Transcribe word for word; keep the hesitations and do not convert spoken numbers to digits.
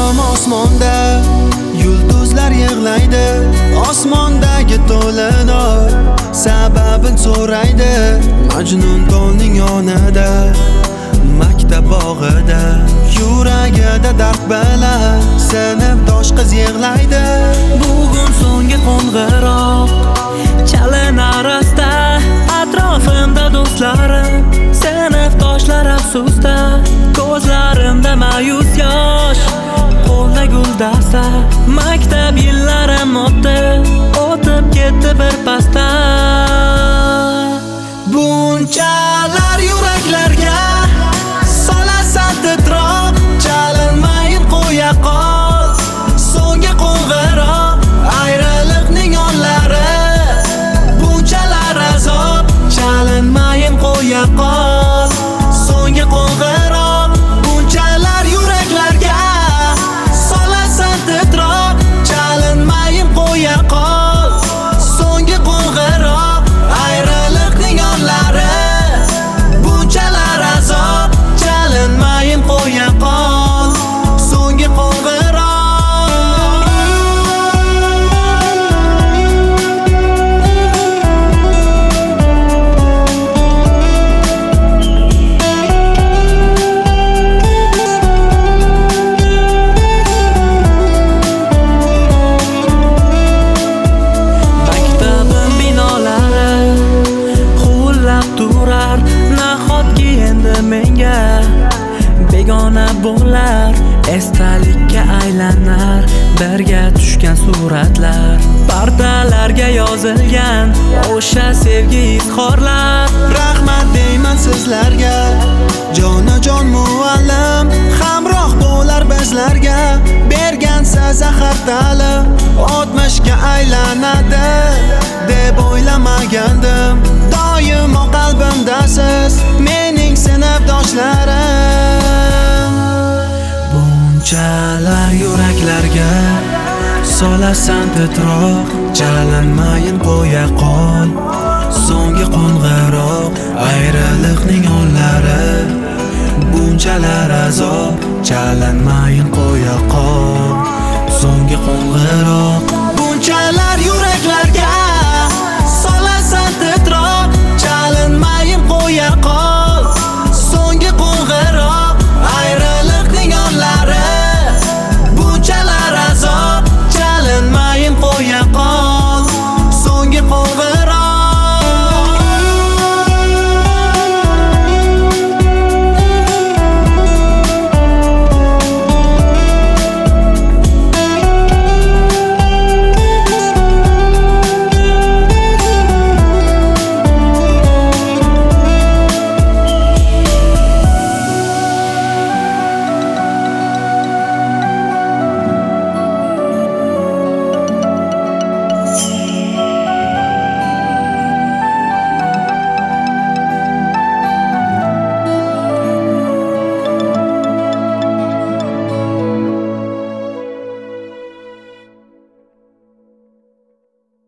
Ko'zlarim osmonda, yulduzlar yig'laydi. Osmondagi to'lin oy sababin so'raydi. Majnun tolning yonida, maktab bog'ida, yuragida dard bilan sinfdosh qiz yig'laydi. Bugun so'nggi qo'ng'iroq chalinar asta, atrofimda do'stlarim, sinfdoshlar afsusda. Ko'zlarimda ma'yus yosh, qo'lda guldasta. Maktab yillarim o'tdi, o'tib ketdi bir pasda. Bunchalar yuraklarga solasan titroq, chalinmayin qo'ya qol. So'nggi qo'ng'iroq ayriliqning yo'llari, bunchalar azob, chalinmayin qo'ya qol. So'nggi qo'ng'iroq bunchalar yuraklarga solasan titroq, chalinmayin qo'ya qol. So'nggi qo'ng'iroq ayriliqning yo'llari, bunchalar azob, chalinmayin qo'ya qol. So'nggi qo'ng'iroq. Maktabim binolari huvillab turar, nahotki endi menga begona bo'lar. Esdalikka aylanar birga tushgan suratlar, partalarga yozilgan o'sha sevgi izhorlar. Rahmat deyman sizlarga, jonajon muallim, hamroh bo'lar bizlarga. Bergansa zahar ta'lim o'tmishga aylanadi deb o'ylamagandim. Doimo qalbimdasiz mening sinfdoshlarim. Bunchalar yuraklarga solasan titroq, chalinmayin qo'ya qol. So'nggi qo'ng'iroq ayriliqning yo'llari, bunchalar azob, chalinmayin qo'ya qol. So'nggi qo'ng'iroq bunchalar